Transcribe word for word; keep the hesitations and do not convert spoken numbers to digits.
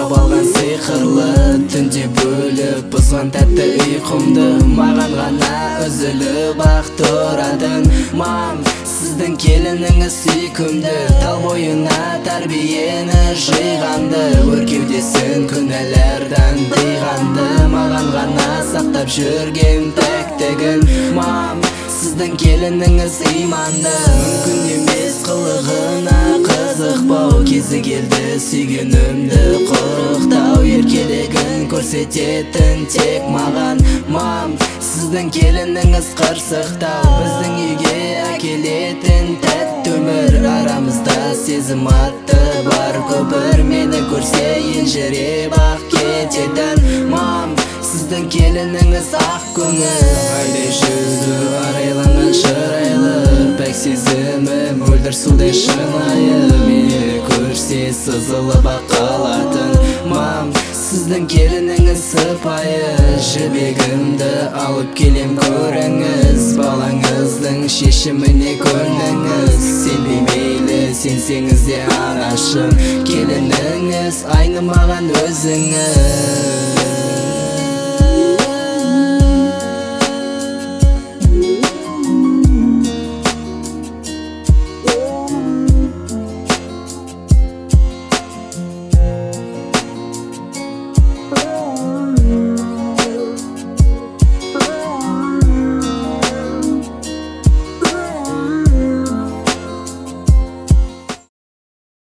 алған сиқырлы түнде бөліп бұзған тәтті ұйқымды. Маған ғана үзіліп ақ тұратын мам, сіздің келініңіз сүйкімді. Тал бойына тәрбиені жиғанды, өркеудесін күнәлерден тыйғанды. Маған ғана сақтап жүрген пәктігін мам, сіздің келініңіз иманды. Мүмкін емес қылығына қызықпау, кезі келді сүйгенімді құрықтау. Еркелігін көрсететін тек маған мам, сіздің келініңіз қырсықтау. Біздің үйге әкелетін тәтті өмір, арамызда сезім атты бар көпір. Мені көрсе елжіреп ақ кететін мам, сіздің келініңіз ақ көңіл. Айдай жүзі арайланған шырайлы, пәк сезімі мөлдір судай шынайы. Мені көрсе сызылып ақ қалатын мам, сіздің келініңіз сыпайы. Жібегімді алып келем көріңіз, балаңыздың шешіміне көніңіз. Сенбей мейлі сенсеңіз де анашым, келініңіз айнымаған өзіңіз.